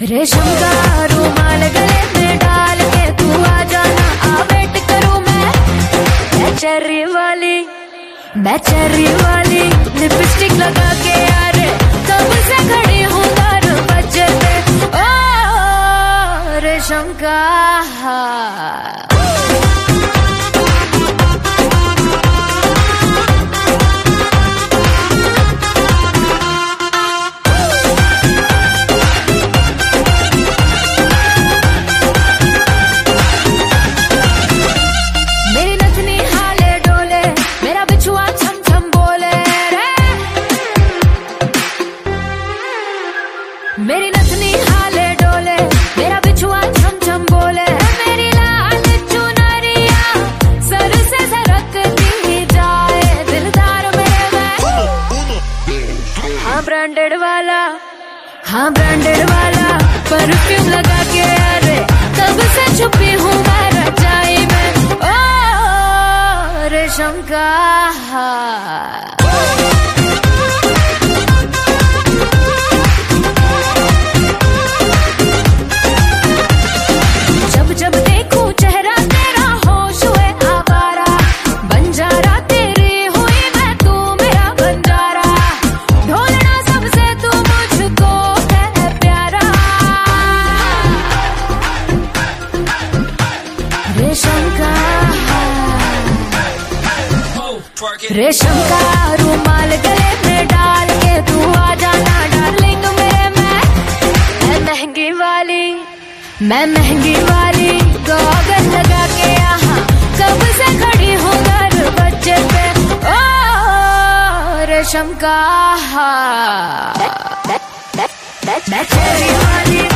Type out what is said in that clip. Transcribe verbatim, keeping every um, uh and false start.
रेशम का रुमाल गले में डाल के तू आ जाना, आ वेट करूं मैं। मैं चेरी वाली, मैं चेरी वाली, लिपस्टिक लगा के यार कब से खड़ी हूँ दरवाजे पे। ओ रेशम का मेरी नथनी हाले डोले, मेरा बिछुआ छम छम बोले। मेरी लाल चुनरिया सर से सरकती जाए, दिलदार मेरे मैं। हाँ ब्रांडेड वाला, हाँ ब्रांडेड वाला परफ्यूम लगा के अरे कब से छुपी हूँ मैं रजाई में। ओ रेशम का रेशम का रुमाल गले में डाल के तू आ जाना डार्लिंग मेरे। मैं मैं महंगी वाली, मैं महंगी वाली, गॉगल लगा के यहाँ कब से खड़ी हूँ दरवाजे पे। ओ रेशम का मैं चेरी वाली।